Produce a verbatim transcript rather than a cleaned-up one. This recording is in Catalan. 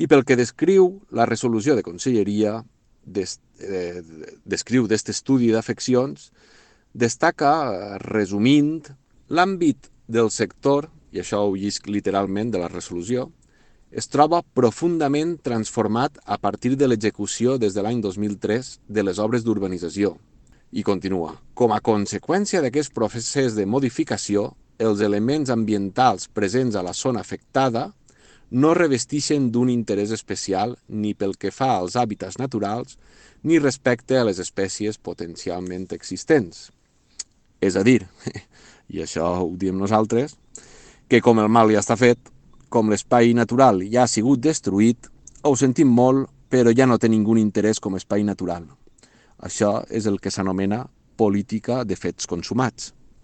I pel que descriu la resolució de Conselleria, des, eh, descriu d'aquest estudi d'afeccions, destaca, resumint, l'àmbit del sector, i això ho llisc literalment de la resolució, es troba profundament transformat a partir de l'execució des de l'any dos mil tres de les obres d'urbanització. I continua. Com a conseqüència d'aquest procés de modificació, els elements ambientals presents a la zona afectada no revesteixen d'un interès especial ni pel que fa als hàbitats naturals ni respecte a les espècies potencialment existents. És a dir, i això ho diem nosaltres, que com el mal ja està fet, com l'espai natural ja ha sigut destruït, ho sentim molt, però ja no té ningú interès com a espai natural. Això és el que s'anomena política de fets consumats.